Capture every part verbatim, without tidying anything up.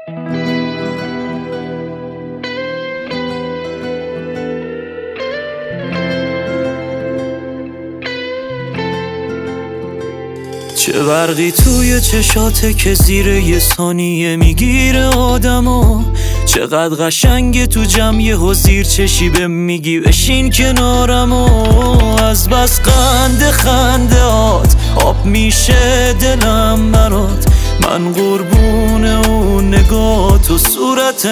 چه برقی توی چشاته که زیر یه ثانیه میگیره آدمو، چقدر قشنگه تو جمع یهو زیر چشی به میگی بشین کنارمو. از بس قند خنده هات آب میشه دلم برات، من قربون اون نگات و صورت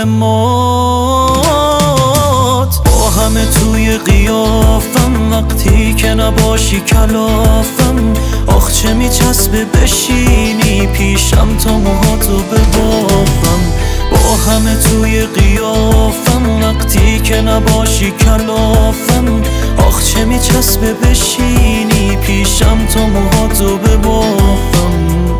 مات. با همه توی قیافم وقتی که نباشی کلافم، آخ چه میچسبه بشینی پیشم تا موهاتو ببافم. با همه توی قیافم وقتی که نباشی کلافم، آخ چه میچسبه بشینی پیشم تا موهاتو ببافم.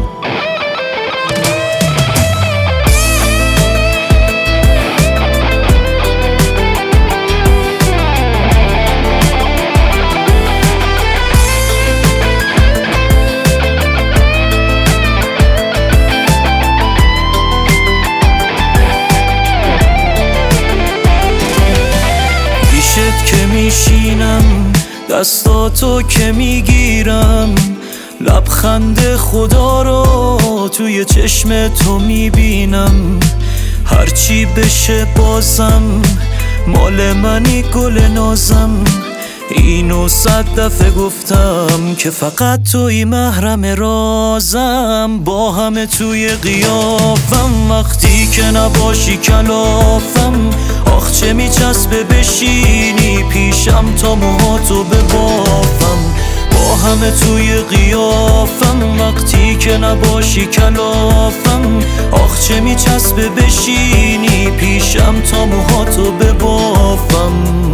که میشینم دستاتو که میگیرم، لبخند خدا رو توی چشم تو میبینم. هرچی بشه بازم مال منی گل نازم، اینو صد دفعه گفتم که فقط توی محرم رازم. با همه توی قیافم وقتی که نباشی کلافم، آخ چه میچسبه بشینی پیشم تا موهاتو ببافم. با همه توی قیافم وقتی که نباشی کلافم، آخ چه میچسبه بشینی پیشم تا موهاتو ببافم.